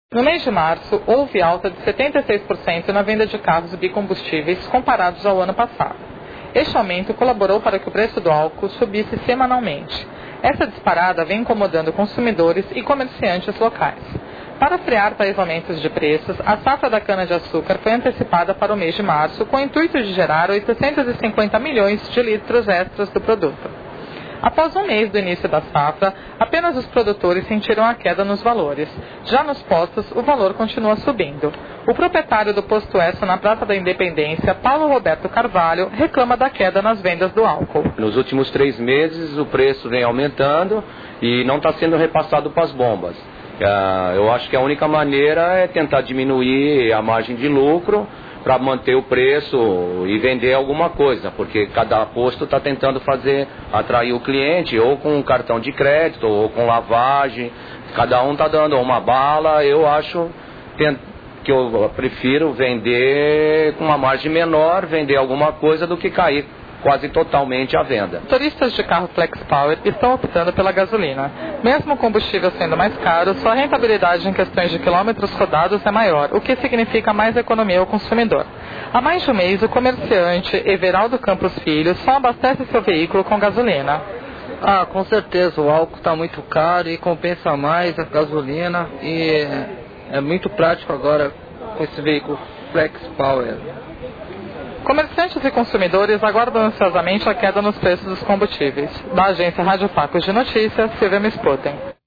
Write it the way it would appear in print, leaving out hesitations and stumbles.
No mês de março, houve alta de 76% na venda de carros bicombustíveis comparados ao ano passado. Este aumento colaborou para que o preço do álcool subisse semanalmente. Essa disparada vem incomodando consumidores e comerciantes locais. Para frear tais aumentos de preços, a safra da cana-de-açúcar foi antecipada para o mês de março com o intuito de gerar 850 milhões de litros extras do produto. Após um mês do início da safra, apenas os produtores sentiram a queda nos valores. Já nos postos, o valor continua subindo. O proprietário do posto Esso na Praça da Independência, Paulo Roberto Carvalho, reclama da queda nas vendas do álcool. Nos últimos 3 meses, o preço vem aumentando e não está sendo repassado para as bombas. Eu acho que a única maneira é tentar diminuir a margem de lucro para manter o preço e vender alguma coisa, porque cada posto está tentando atrair o cliente ou com um cartão de crédito ou com lavagem, cada um está dando uma bala. Eu acho que eu prefiro vender com uma margem menor, vender alguma coisa do que cair quase totalmente à venda. Motoristas de carro Flex Power estão optando pela gasolina. Mesmo o combustível sendo mais caro, sua rentabilidade em questões de quilômetros rodados é maior, o que significa mais economia ao consumidor. Há mais de um mês, o comerciante Everaldo Campos Filho só abastece seu veículo com gasolina. Com certeza, o álcool está muito caro e compensa mais a gasolina e é muito prático agora com esse veículo Flex Power. Comerciantes e consumidores aguardam ansiosamente a queda nos preços dos combustíveis. Da agência Rádio Facos de Notícias, Silvia Mispoten.